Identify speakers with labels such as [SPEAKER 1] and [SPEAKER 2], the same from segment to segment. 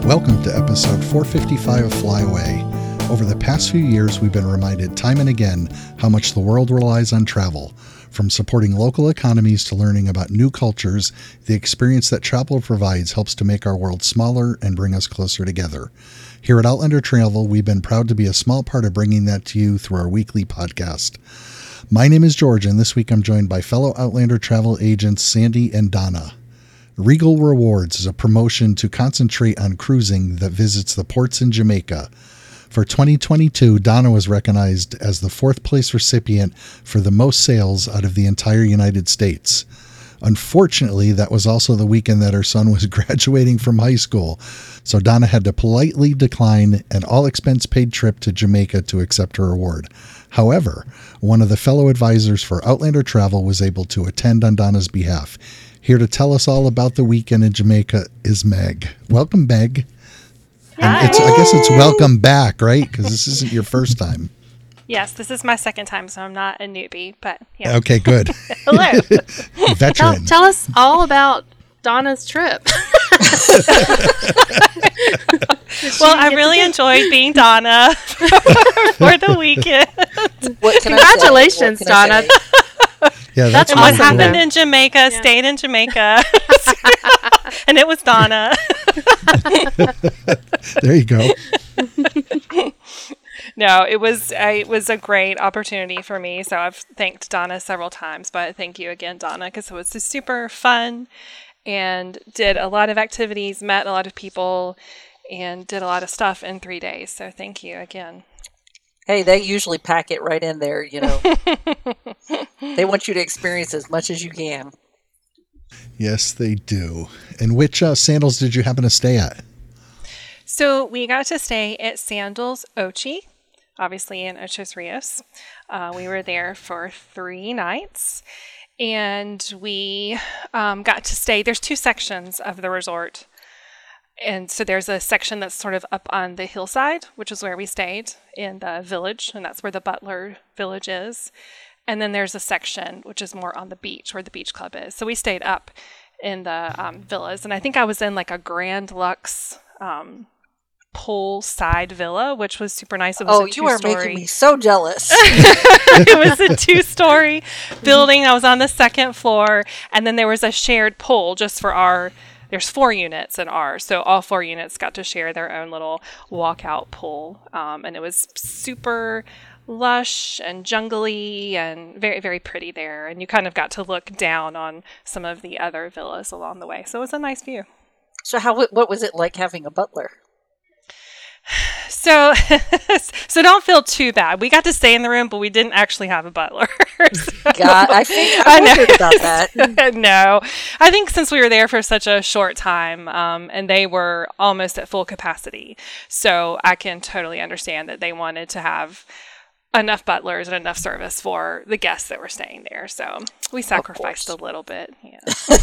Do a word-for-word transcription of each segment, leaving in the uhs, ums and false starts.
[SPEAKER 1] Welcome to episode four fifty-five of Fly Away. Over the past few years, we've been reminded time and again how much the world relies on travel. From supporting local economies to learning about new cultures, the experience that travel provides helps to make our world smaller and bring us closer together. Here at Outlander Travel, we've been proud to be a small part of bringing that to you through our weekly podcast. My name is George, and this week I'm joined by fellow Outlander travel agents Sandy and Donna. Regal Rewards is a promotion to concentrate on cruising that visits the ports in Jamaica. For twenty twenty-two, Donna was recognized as the fourth place recipient for the most sales out of the entire United States. Unfortunately, that was also the weekend that her son was graduating from high school, so Donna had to politely decline an all-expense-paid trip to Jamaica to accept her award. However, one of the fellow advisors for Outlander Travel was able to attend on Donna's behalf. Here to tell us all about the weekend in Jamaica is Meg. Welcome, Meg. And it's, I guess it's welcome back, right? Because this isn't your first time.
[SPEAKER 2] Yes, this is my second time, so I'm not a newbie, but yeah.
[SPEAKER 1] Okay, good.
[SPEAKER 2] Hello.
[SPEAKER 1] Veteran.
[SPEAKER 3] Tell, tell us all about Donna's trip.
[SPEAKER 2] Well, I really enjoyed being Donna for the weekend.
[SPEAKER 4] What can
[SPEAKER 3] Congratulations,
[SPEAKER 4] I say? What can I
[SPEAKER 3] Donna.
[SPEAKER 4] say?
[SPEAKER 1] Yeah,
[SPEAKER 3] That's
[SPEAKER 1] that's
[SPEAKER 2] And what
[SPEAKER 3] awesome,
[SPEAKER 2] happened
[SPEAKER 3] though.
[SPEAKER 2] in Jamaica
[SPEAKER 3] Yeah.
[SPEAKER 2] stayed in Jamaica. And it was Donna.
[SPEAKER 1] There you go.
[SPEAKER 2] No, it was a, it was a great opportunity for me. So I've thanked Donna several times, but thank you again, Donna, because it was just super fun and did a lot of activities, met a lot of people, and did a lot of stuff in three days. So thank you again.
[SPEAKER 4] Hey, they usually pack it right in there, you know. They want you to experience as much as you can.
[SPEAKER 1] Yes, they do. And which uh, sandals did you happen to stay at?
[SPEAKER 2] So we got to stay at Sandals Ochi, obviously in Ochos Rios. Uh, we were there for three nights, and we um, got to stay. There's two sections of the resort. And so there's a section that's sort of up on the hillside, which is where we stayed in the village, and that's where the Butler village is. And then there's a section which is more on the beach, where the beach club is. So we stayed up in the um, villas, and I think I was in like a Grand Lux um, poolside villa, which was super nice. It was
[SPEAKER 4] Oh,
[SPEAKER 2] a
[SPEAKER 4] you are
[SPEAKER 2] two-story.
[SPEAKER 4] making me so jealous.
[SPEAKER 2] It was a two-story building. I was on the second floor, and then there was a shared pool just for our. There's four units in ours, so all four units got to share their own little walkout pool, um, and it was super lush and jungly and very, very pretty there. And you kind of got to look down on some of the other villas along the way, so it was a nice view.
[SPEAKER 4] So how? What was it like having a butler?
[SPEAKER 2] So, so don't feel too bad. We got to stay in the room, but we didn't actually have a butler. So-
[SPEAKER 4] God, I think
[SPEAKER 2] I
[SPEAKER 4] I
[SPEAKER 2] know.
[SPEAKER 4] wondered about that.
[SPEAKER 2] No, I think since we were there for such a short time, um, and they were almost at full capacity, so I can totally understand that they wanted to have enough butlers and enough service for the guests that were staying there. So we sacrificed a
[SPEAKER 4] course.
[SPEAKER 2] little bit. Yeah.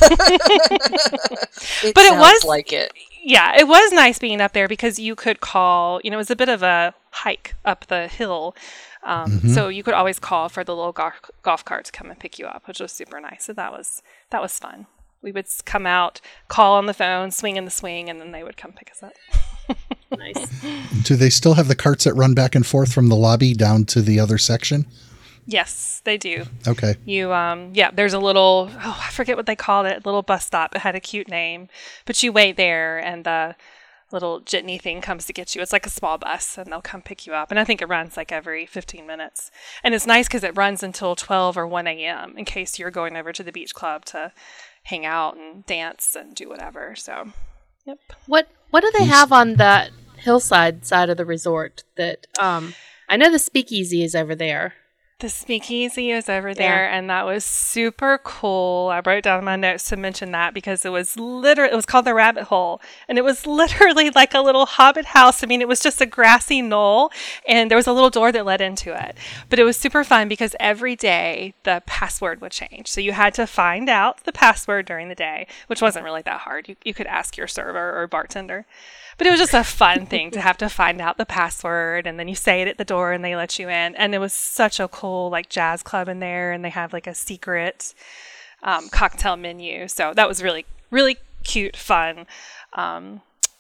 [SPEAKER 4] It
[SPEAKER 2] But it
[SPEAKER 4] sounds
[SPEAKER 2] was-
[SPEAKER 4] like it.
[SPEAKER 2] Yeah, it was nice being up there because you could call, you know, it was a bit of a hike up the hill. Um,
[SPEAKER 1] Mhm.
[SPEAKER 2] So you could always call for the little golf, golf cart to come and pick you up, which was super nice. So that was, that was fun. We would s- come out, call on the phone, swing in the swing, and then they would come pick us up.
[SPEAKER 3] Nice.
[SPEAKER 1] Do they still have the carts that run back and forth from the lobby down to the other section?
[SPEAKER 2] Yes, they do.
[SPEAKER 1] Okay.
[SPEAKER 2] You, um, yeah, there's a little, oh, I forget what they called it, little bus stop. It had a cute name, but you wait there and the little jitney thing comes to get you. It's like a small bus and they'll come pick you up. And I think it runs like every fifteen minutes. And it's nice because it runs until twelve or one a.m. in case you're going over to the beach club to hang out and dance and do whatever. So, yep.
[SPEAKER 3] What What do they have on that hillside side of the resort? That um, I know the Speakeasy is over there.
[SPEAKER 2] The speakeasy is over there, yeah. And that was super cool. I wrote down in my notes to mention that because it was literally, it was called the Rabbit Hole, and it was literally like a little hobbit house. I mean, it was just a grassy knoll, and there was a little door that led into it. But it was super fun because every day the password would change. So you had to find out the password during the day, which wasn't really that hard. You, you could ask your server or bartender. But it was just a fun thing to have to find out the password, and then you say it at the door and they let you in. And it was such a cool like jazz club in there, and they have like a secret um, cocktail menu. So that was really, really cute, fun. Um,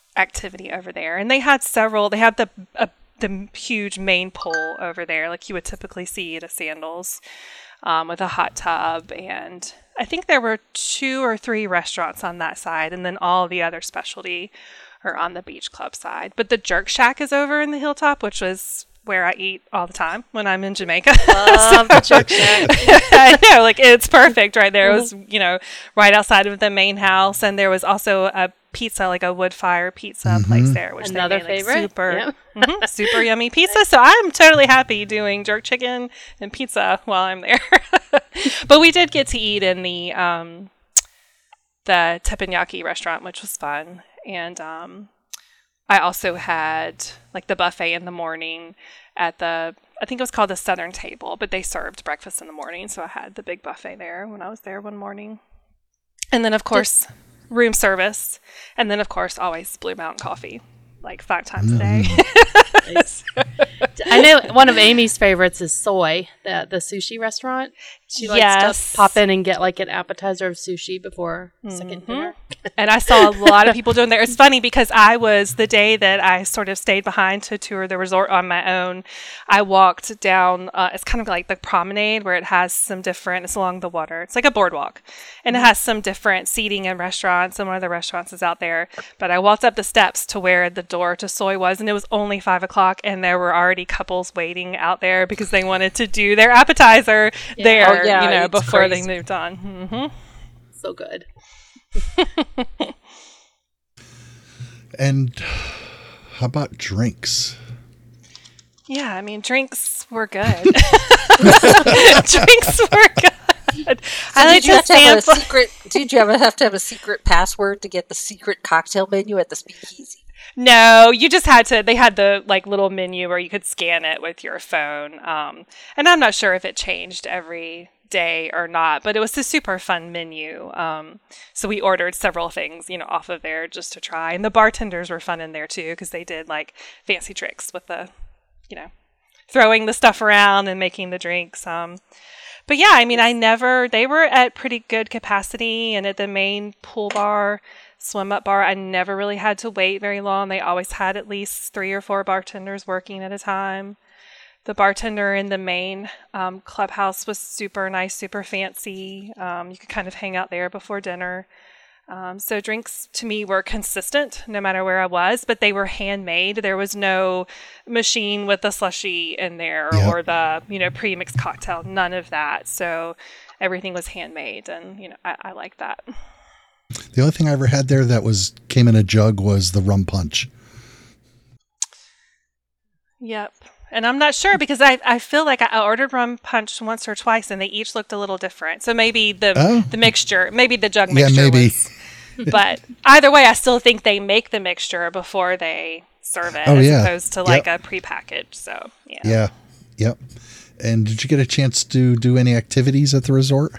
[SPEAKER 2] activity over there. And they had several. They had the uh, the huge main pool over there, like you would typically see at a Sandals, um, with a hot tub. And I think there were two or three restaurants on that side, and then all the other specialty are on the beach club side. But the Jerk Shack is over in the Hilltop, which was where I eat all the time when I'm in Jamaica.
[SPEAKER 3] Love the Jerk Shack.
[SPEAKER 2] I know, like it's perfect right there. It was, you know, right outside of the main house, and there was also a pizza, like a wood fire pizza
[SPEAKER 1] Mm-hmm.
[SPEAKER 2] place there, which
[SPEAKER 3] Another
[SPEAKER 2] they made, like,
[SPEAKER 3] favorite.
[SPEAKER 2] super,
[SPEAKER 3] Yep.
[SPEAKER 2] mhm, super yummy pizza. So I'm totally happy doing jerk chicken and pizza while I'm there. But we did get to eat in the um, the teppanyaki restaurant, which was fun, and um, I also had like the buffet in the morning at the, I think it was called the Southern Table, but they served breakfast in the morning. So I had the big buffet there when I was there one morning. And then, of course, room service. And then, of course, always Blue Mountain coffee, like five times a day.
[SPEAKER 3] Nice. I know one of Amy's favorites is Soy, the the sushi restaurant. She likes
[SPEAKER 2] Yes.
[SPEAKER 3] to pop in and get like an appetizer of sushi before second dinner.
[SPEAKER 2] And I saw a lot of people doing there. It's funny because I was, the day that I sort of stayed behind to tour the resort on my own, I walked down, uh, it's kind of like the promenade where it has some different, it's along the water. It's like a boardwalk. And it has some different seating and restaurants. And one of the restaurants is out there. But I walked up the steps to where the door to Soy was, and it was only five o'clock, and there were already couples waiting out there because they wanted to do their appetizer
[SPEAKER 3] Yeah.
[SPEAKER 2] there,
[SPEAKER 4] Oh, yeah,
[SPEAKER 2] you know,
[SPEAKER 4] it's
[SPEAKER 2] before
[SPEAKER 4] crazy.
[SPEAKER 2] they moved on. hmm
[SPEAKER 3] So good.
[SPEAKER 1] And how about drinks?
[SPEAKER 2] Yeah, I mean, drinks were good. Drinks were good. I like
[SPEAKER 4] did you
[SPEAKER 2] to
[SPEAKER 4] have to have a
[SPEAKER 2] sample.
[SPEAKER 4] secret? Did you ever have to have a secret password to get the secret cocktail menu at the Speakeasy?
[SPEAKER 2] No, you just had to. They had the like little menu where you could scan it with your phone. Um, and I'm not sure if it changed every day or not, but it was a super fun menu. Um, so we ordered several things, you know, off of there just to try. And the bartenders were fun in there too because they did like fancy tricks with the, you know, throwing the stuff around and making the drinks. Um, but yeah, I mean, I never. They were at pretty good capacity, and at the main pool bar, swim up bar, I never really had to wait very long. They always had at least three or four bartenders working at a time. The bartender in the main um, clubhouse was super nice, super fancy. Um, you could kind of hang out there before dinner. Um, so drinks to me were consistent no matter where I was, but they were handmade. There was no machine with the slushy in there
[SPEAKER 1] Yep.
[SPEAKER 2] or the, you know, pre-mixed cocktail, none of that. So everything was handmade, and, you know, I, I like that.
[SPEAKER 1] The only thing I ever had there that was came in a jug was the rum punch.
[SPEAKER 2] Yep. And I'm not sure because I, I feel like I ordered rum punch once or twice and they each looked a little different. So maybe the
[SPEAKER 1] Oh.
[SPEAKER 2] the mixture, maybe the jug
[SPEAKER 1] Yeah,
[SPEAKER 2] mixture
[SPEAKER 1] maybe.
[SPEAKER 2] was. But either way, I still think they make the mixture before they serve it
[SPEAKER 1] Oh,
[SPEAKER 2] as
[SPEAKER 1] yeah.
[SPEAKER 2] opposed to like
[SPEAKER 1] Yep.
[SPEAKER 2] a prepackaged. So, yeah.
[SPEAKER 1] Yeah. Yep. And did you get a chance to do any activities at the resort?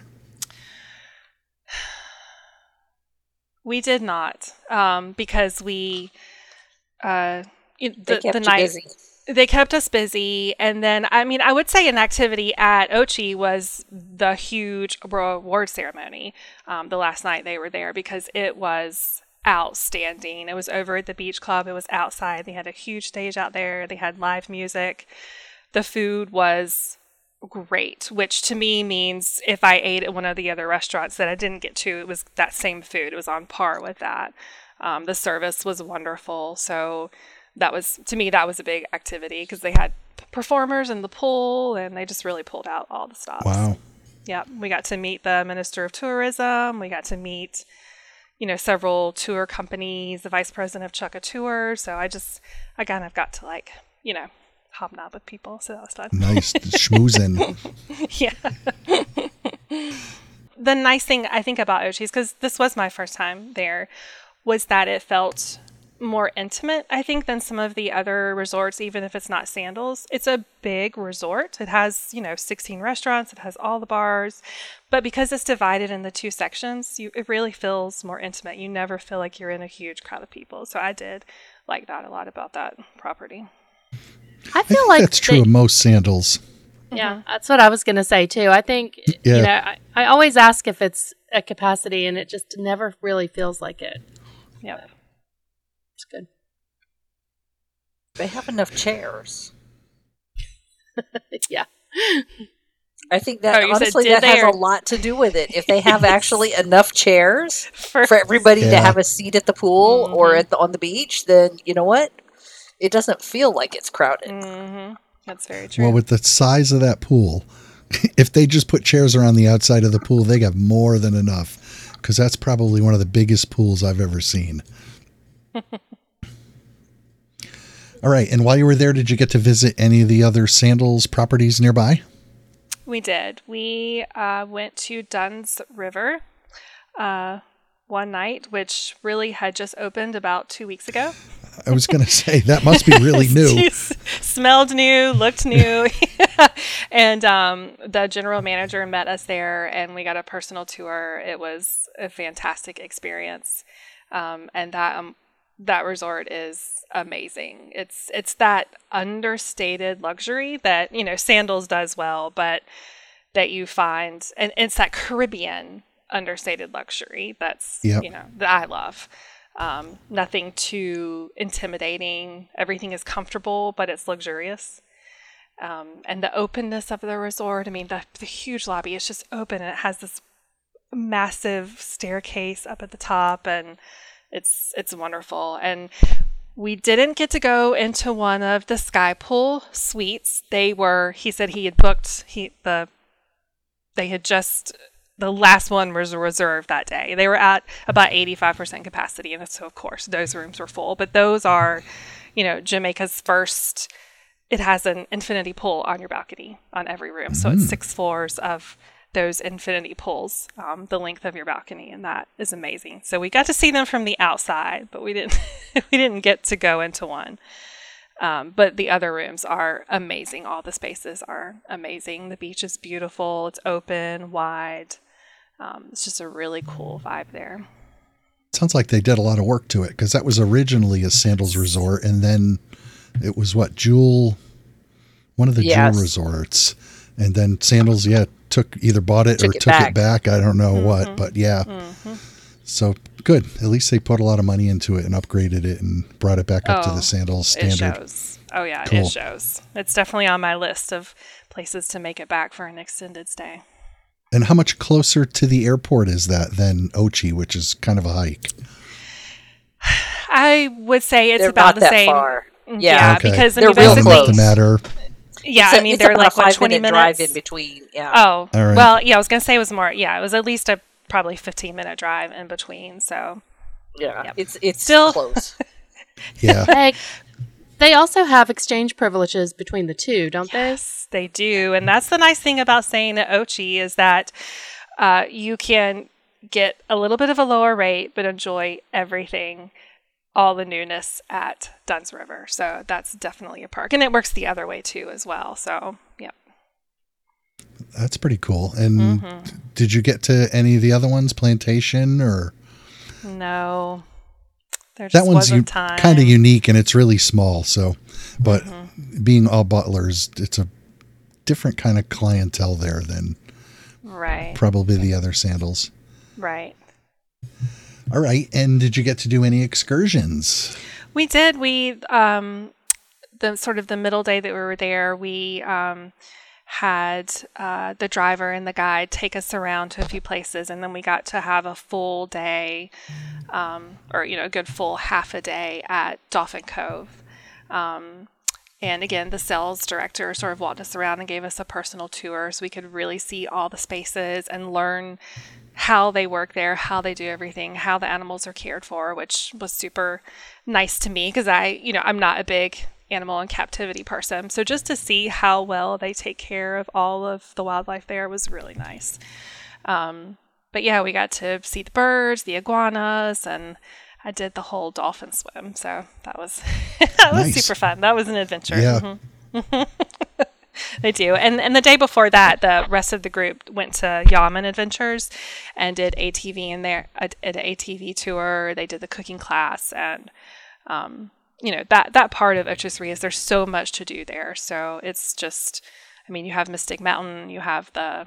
[SPEAKER 2] We did not um, because we, uh, it-
[SPEAKER 4] They
[SPEAKER 2] the,
[SPEAKER 4] kept
[SPEAKER 2] the
[SPEAKER 4] you
[SPEAKER 2] night.
[SPEAKER 4] busy.
[SPEAKER 2] They kept us busy. And then, I mean, I would say an activity at Ochi was the huge reward ceremony um, the last night they were there because it was outstanding. It was over at the beach club. It was outside. They had a huge stage out there. They had live music. The food was great, which to me means if I ate at one of the other restaurants that I didn't get to, it was that same food. It was on par with that. Um, the service was wonderful. So that was, to me, that was a big activity because they had p- performers in the pool and they just really pulled out all the stops.
[SPEAKER 1] Wow.
[SPEAKER 2] Yeah. We got to meet the Minister of Tourism. We got to meet, you know, several tour companies, the vice president of Chukka Tour. So I just, I kind of got to like, you know, hobnob with people. So that was fun.
[SPEAKER 1] Nice. Schmoozing.
[SPEAKER 2] Yeah. The nice thing I think about Ochi's, because this was my first time there, was that it felt more intimate, I think, than some of the other resorts, even if it's not Sandals. It's a big resort. It has, you know, sixteen restaurants. It has all the bars. But because it's divided into two sections, you, it really feels more intimate. You never feel like you're in a huge crowd of people. So I did like that a lot about that property.
[SPEAKER 3] I
[SPEAKER 1] I
[SPEAKER 3] feel
[SPEAKER 1] think
[SPEAKER 3] like
[SPEAKER 1] that's true
[SPEAKER 3] they-
[SPEAKER 1] of most sandals.
[SPEAKER 3] Yeah, that's what I was going to say too. I think,
[SPEAKER 1] Yeah.
[SPEAKER 3] you know, I, I always ask if it's at capacity and it just never really feels like it.
[SPEAKER 2] Yep.
[SPEAKER 3] It's good.
[SPEAKER 4] They have enough chairs.
[SPEAKER 3] Yeah.
[SPEAKER 4] I think that
[SPEAKER 2] Oh, you said,
[SPEAKER 4] honestly
[SPEAKER 2] did
[SPEAKER 4] that
[SPEAKER 2] they,
[SPEAKER 4] has
[SPEAKER 2] or-
[SPEAKER 4] a lot to do with it. If they have actually enough chairs
[SPEAKER 2] For,
[SPEAKER 4] for everybody to
[SPEAKER 1] Yeah.
[SPEAKER 4] have a seat at the pool
[SPEAKER 2] Mhm.
[SPEAKER 4] or at the, on the beach, then you know what? It doesn't feel like it's crowded.
[SPEAKER 2] hmm That's very true.
[SPEAKER 1] Well, with the size of that pool, if they just put chairs around the outside of the pool, they got more than enough, because that's probably one of the biggest pools I've ever seen. All right. And while you were there, did you get to visit any of the other Sandals properties nearby?
[SPEAKER 2] We did. We uh, went to Dunn's River uh, one night, which really had just opened about two weeks ago.
[SPEAKER 1] I was going to say, that must be really new.
[SPEAKER 2] S- smelled new, looked new. And um, the general manager met us there, and we got a personal tour. It was a fantastic experience. Um, and that um, that resort is amazing. It's it's that understated luxury that, you know, Sandals does well, but that you find, and it's that Caribbean understated luxury that's,
[SPEAKER 1] Yep.
[SPEAKER 2] you know, that I love. Um, nothing too intimidating. Everything is comfortable, but it's luxurious. Um, and the openness of the resort, I mean, the, the huge lobby is just open, and it has this massive staircase up at the top, and it's it's wonderful. And we didn't get to go into one of the sky pool suites. They were, he said he had booked, he the they had just, the last one was reserved that day. They were at about eighty-five percent capacity, and so of course those rooms were full. But those are, you know, Jamaica's first, it has an infinity pool on your balcony on every room. So it's six floors of those infinity pools, um, the length of your balcony, and that is amazing. So we got to see them from the outside, but we didn't we didn't get to go into one. Um, but the other rooms are amazing. All the spaces are amazing. The beach is beautiful. It's open, wide. Um, it's just a really cool vibe there.
[SPEAKER 1] Sounds like they did a lot of work to it, because that was originally a Sandals resort, and then it was what, Jewel, one of the
[SPEAKER 4] Yes.
[SPEAKER 1] Jewel resorts, and then Sandals, yeah, took either bought it
[SPEAKER 4] Took
[SPEAKER 1] or
[SPEAKER 4] it
[SPEAKER 1] took
[SPEAKER 4] back.
[SPEAKER 1] it back. I don't know what, but yeah. So good. At least they put a lot of money into it and upgraded it and brought it back up to
[SPEAKER 2] Oh,
[SPEAKER 1] the Sandals
[SPEAKER 2] It
[SPEAKER 1] standard.
[SPEAKER 2] shows. Oh, yeah,
[SPEAKER 1] Cool.
[SPEAKER 2] it shows. It's definitely on my list of places to make it back for an extended stay.
[SPEAKER 1] And how much closer to the airport is that than Ochi, which is kind of a hike?
[SPEAKER 2] I would say it's
[SPEAKER 4] They're
[SPEAKER 2] about
[SPEAKER 4] not
[SPEAKER 2] the
[SPEAKER 4] that
[SPEAKER 2] same.
[SPEAKER 4] far.
[SPEAKER 2] Yeah,
[SPEAKER 4] Yeah.
[SPEAKER 1] Okay.
[SPEAKER 2] because I
[SPEAKER 4] They're
[SPEAKER 2] mean,
[SPEAKER 4] real
[SPEAKER 1] Doesn't
[SPEAKER 2] basically,
[SPEAKER 1] have to matter.
[SPEAKER 2] yeah,
[SPEAKER 4] It's a-
[SPEAKER 2] I mean,
[SPEAKER 4] it's
[SPEAKER 2] they're
[SPEAKER 4] about
[SPEAKER 2] like
[SPEAKER 4] a
[SPEAKER 2] what,
[SPEAKER 4] five
[SPEAKER 2] twenty
[SPEAKER 4] minute
[SPEAKER 2] minutes.
[SPEAKER 4] drive in between. Yeah.
[SPEAKER 2] Oh,
[SPEAKER 1] All right.
[SPEAKER 2] well, yeah, I was gonna say it was more. Yeah, it was at least a probably fifteen minute drive in between. So
[SPEAKER 4] yeah.
[SPEAKER 2] Yep.
[SPEAKER 4] It's it's
[SPEAKER 2] Still-
[SPEAKER 4] close.
[SPEAKER 1] Yeah.
[SPEAKER 3] Hey, they also have exchange privileges between the two, don't
[SPEAKER 2] yes, they do, and that's the nice thing about staying at Ochi is that uh, you can get a little bit of a lower rate, but enjoy everything, all the newness at Dunn's River. So that's definitely a perk, and it works the other way too as well. So yeah.
[SPEAKER 1] That's pretty cool. And
[SPEAKER 2] Mm-hmm.
[SPEAKER 1] did you get to any of the other ones, Plantation or?
[SPEAKER 2] No, there just
[SPEAKER 1] That one's
[SPEAKER 2] wasn't
[SPEAKER 1] u-
[SPEAKER 2] time.
[SPEAKER 1] kind of unique, and it's really small. So, but
[SPEAKER 2] Mm-hmm.
[SPEAKER 1] being all butlers, it's a different kind of clientele there than
[SPEAKER 2] Right,
[SPEAKER 1] probably the other Sandals.
[SPEAKER 2] right.
[SPEAKER 1] All right. And did you get to do any excursions?
[SPEAKER 2] We did. We um, the sort of the middle day that we were there, we um, had uh, the driver and the guide take us around to a few places, and then we got to have a full day, um, or you know, a good full half a day at Dolphin Cove. Um, and again, the sales director sort of walked us around and gave us a personal tour, so we could really see all the spaces and learn how they work there, how they do everything, how the animals are cared for, which was super nice to me because I, you know, I'm not a big animal in captivity person. So just to see how well they take care of all of the wildlife there was really nice. Um, but yeah, we got to see the birds, the iguanas, and I did the whole dolphin swim. So that was that was
[SPEAKER 1] Nice.
[SPEAKER 2] super fun. That was an adventure.
[SPEAKER 1] Yeah.
[SPEAKER 2] Mhm. They do. And and the day before that, the rest of the group went to Yaman Adventures and did A T V in there, a, an A T V tour. They did the cooking class, and um, you know, that that part of Ochos Rios, there's so much to do there. So it's just, I mean, you have Mystic Mountain, you have the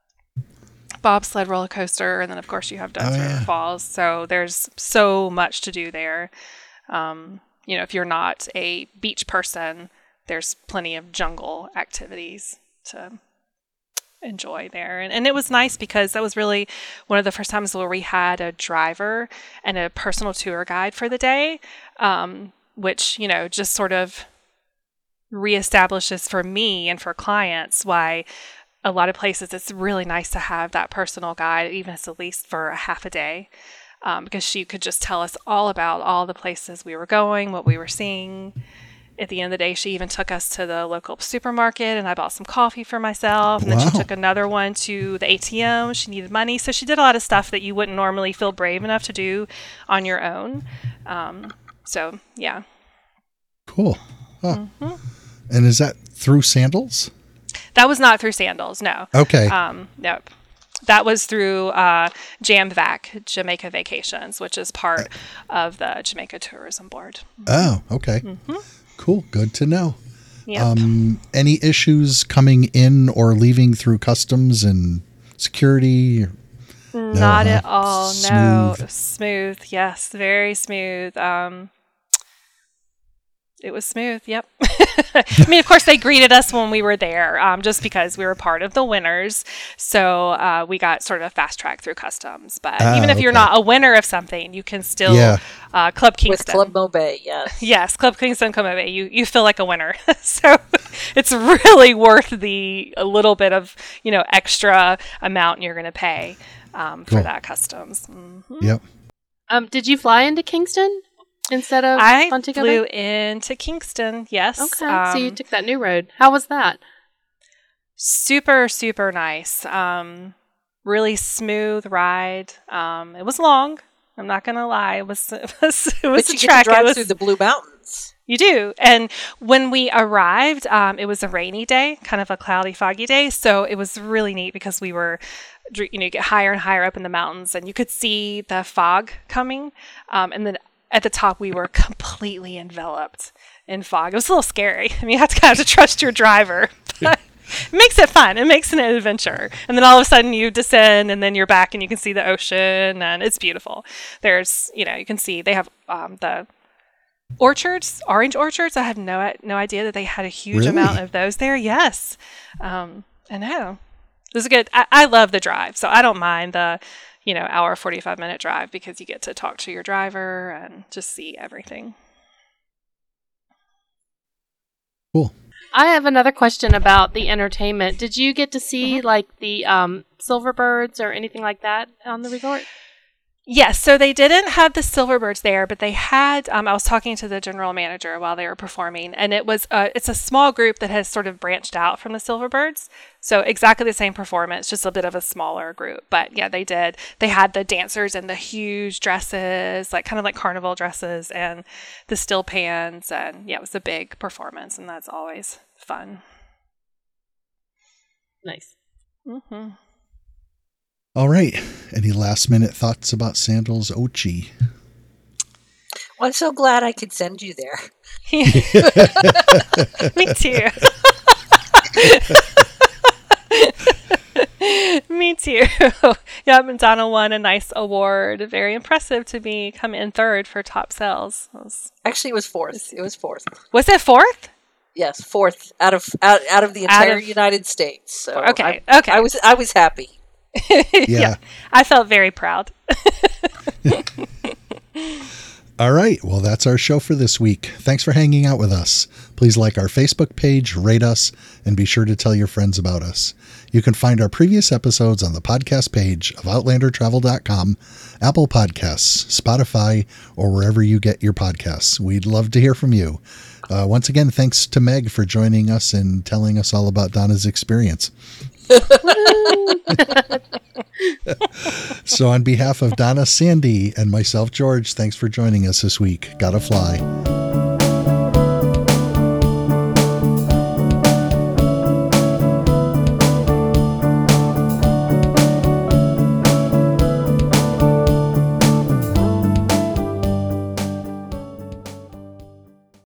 [SPEAKER 2] bobsled roller coaster, and then of course you have Dunn's
[SPEAKER 1] Oh,
[SPEAKER 2] River
[SPEAKER 1] yeah.
[SPEAKER 2] Falls. So there's so much to do there. Um, you know, if you're not a beach person, there's plenty of jungle activities to enjoy there. And, and it was nice because that was really one of the first times where we had a driver and a personal tour guide for the day, um, which, you know, just sort of reestablishes for me and for clients why a lot of places it's really nice to have that personal guide, even if it's at least for a half a day, um, because she could just tell us all about all the places we were going, what we were seeing. At the end of the day, she even took us to the local supermarket, and I bought some coffee for myself. And
[SPEAKER 1] Wow.
[SPEAKER 2] then she took another one to the A T M. She needed money. So she did a lot of stuff that you wouldn't normally feel brave enough to do on your own. Um, so, yeah.
[SPEAKER 1] Cool. Huh.
[SPEAKER 2] Mm-hmm.
[SPEAKER 1] And is that through Sandals?
[SPEAKER 2] That was not through Sandals, no.
[SPEAKER 1] Okay.
[SPEAKER 2] Um, nope. That was through uh, JAMVAC, Jamaica Vacations, which is part of the Jamaica Tourism Board.
[SPEAKER 1] Oh, okay.
[SPEAKER 2] Mm-hmm.
[SPEAKER 1] Cool. Good to know.
[SPEAKER 2] Yep.
[SPEAKER 1] Um, any issues coming in or leaving through customs and security?
[SPEAKER 2] Not
[SPEAKER 1] huh?
[SPEAKER 2] at all. No.
[SPEAKER 1] Smooth.
[SPEAKER 2] Smooth. Yes. Very smooth. Um, it was smooth. Yep. I mean, of course, they greeted us when we were there, um, just because we were part of the winners. So uh, we got sort of fast track through customs. But
[SPEAKER 1] Ah,
[SPEAKER 2] even if you're
[SPEAKER 1] okay.
[SPEAKER 2] not a winner of something, you can still
[SPEAKER 1] Yeah.
[SPEAKER 2] uh, Club
[SPEAKER 4] With
[SPEAKER 2] Kingston.
[SPEAKER 4] Club Mobe, yes.
[SPEAKER 2] Yes, Club Kingston Club Mobe, you you feel like a winner. So it's really worth the a little bit of, you know, extra amount you're going to pay um,
[SPEAKER 1] Cool.
[SPEAKER 2] for that customs. Mhm.
[SPEAKER 1] Yep.
[SPEAKER 3] Um, did you fly into Kingston instead of
[SPEAKER 2] I
[SPEAKER 3] Montego
[SPEAKER 2] flew
[SPEAKER 3] Bay?
[SPEAKER 2] into Kingston. Yes.
[SPEAKER 3] Okay, so you
[SPEAKER 2] Um,
[SPEAKER 3] took that new road. How was that?
[SPEAKER 2] super super nice. Um, really smooth ride. Um, it was long. I'm not gonna lie. It was it was it was
[SPEAKER 4] But
[SPEAKER 2] a
[SPEAKER 4] you get
[SPEAKER 2] trek.
[SPEAKER 4] to drive
[SPEAKER 2] It was,
[SPEAKER 4] through the Blue Mountains.
[SPEAKER 2] You do. And when we arrived, um, it was a rainy day, kind of a cloudy, foggy day. So it was really neat because we were, dr- you know, you get higher and higher up in the mountains and you could see the fog coming. Um, and then at the top, we were completely enveloped in fog. It was a little scary. I mean, you have to kind of have to trust your driver. But it makes it fun. It makes it an adventure. And then all of a sudden you descend and then you're back and you can see the ocean and it's beautiful. There's, you know, you can see they have um, the orchards, orange orchards. I had no no idea that they had a huge
[SPEAKER 1] Really?
[SPEAKER 2] amount of those there. Yes, um, I know. It was a good. I, I love the drive, so I don't mind the, you know, hour forty five minute drive because you get to talk to your driver and just see everything.
[SPEAKER 1] Cool.
[SPEAKER 3] I have another question about the entertainment. Did you get to see
[SPEAKER 2] Mm-hmm.
[SPEAKER 3] like the um, Silverbirds or anything like that on the resort?
[SPEAKER 2] Yes, so they didn't have the Silverbirds there, but they had. Um, I was talking to the general manager while they were performing, and it was uh, it's a small group that has sort of branched out from the Silverbirds. So exactly the same performance, just a bit of a smaller group. But yeah, they did. They had the dancers in the huge dresses, like kind of like carnival dresses, and the steel pans, and yeah, it was a big performance, and that's always fun.
[SPEAKER 3] Nice.
[SPEAKER 2] Mm-hmm.
[SPEAKER 1] All right. Any last minute thoughts about Sandals Ochi?
[SPEAKER 4] Well, I'm so glad I could send you there.
[SPEAKER 2] Me too. Me too. Yeah, Madonna won a nice award. Very impressive to be come in third for top sales. Was,
[SPEAKER 4] Actually, it was fourth. It was fourth.
[SPEAKER 2] was it fourth?
[SPEAKER 4] Yes, fourth out of out, out of the
[SPEAKER 2] Out
[SPEAKER 4] entire
[SPEAKER 2] of-
[SPEAKER 4] United States. So
[SPEAKER 2] Okay,
[SPEAKER 4] I,
[SPEAKER 2] okay.
[SPEAKER 4] I was I was happy.
[SPEAKER 1] Yeah.
[SPEAKER 2] I felt very proud.
[SPEAKER 1] All right. Well, that's our show for this week. Thanks for hanging out with us. Please like our Facebook page, rate us, and be sure to tell your friends about us. You can find our previous episodes on the podcast page of outlander travel dot com, Apple Podcasts, Spotify, or wherever you get your podcasts. We'd love to hear from you. Uh, once again, thanks to Meg for joining us and telling us all about Donna's experience. So on behalf of Donna, Sandy, and myself, George, thanks for joining us this week. Gotta fly.